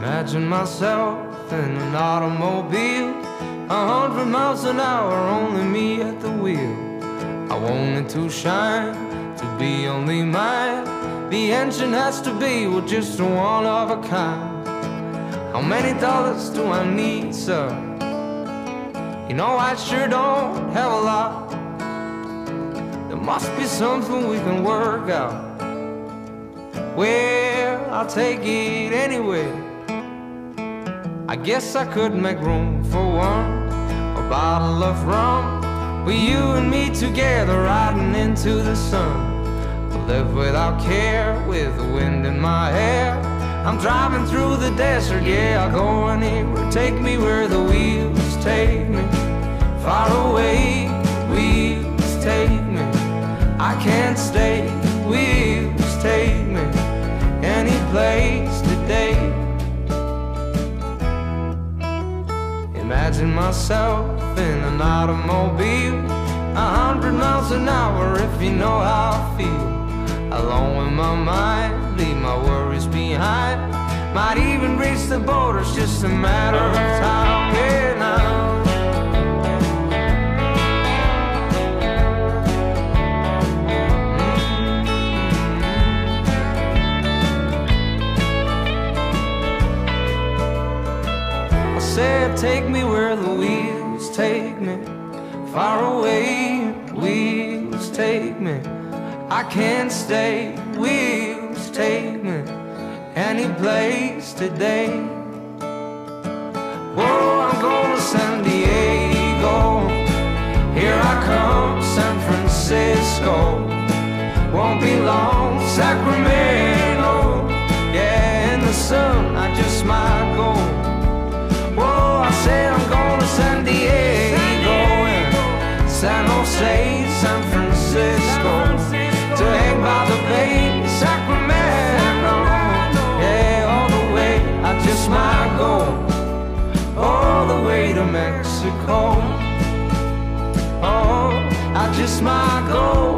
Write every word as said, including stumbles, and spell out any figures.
Imagine myself in an automobile, a hundred miles an hour, only me at the wheel. I want it to shine, to be only mine. The engine has to be, well, just one of a kind. How many dollars do I need, sir? You know I sure don't have a lot. There must be something we can work out. Well, I'll take it anyway. I guess I could make room for one, a bottle of rum, with you and me together riding into the sun. We'll live without care, with the wind in my hair. I'm driving through the desert, yeah, I'll go anywhere. Take me where the wheels take me, far away, wheels take me. I can't stay, wheels take me, any place today. Imagine myself in an automobile, a hundred miles an hour, if you know how I feel. Alone with my mind, leave my worries behind. Might even reach the border, it's just a matter of time. Yeah, now. Said, take me where the wheels take me, far away, wheels take me. I can't stay, wheels take me, any place today. Whoa, I'm going to San Diego, here I come, San Francisco. Won't be long, Sacramento, yeah, in the sun, I just might go. Whoa, I say I'm going to San Diego and San Jose, San Francisco, to hang by the bay, Sacramento, yeah, all the way, I just might go, all the way to Mexico, oh, I just might go.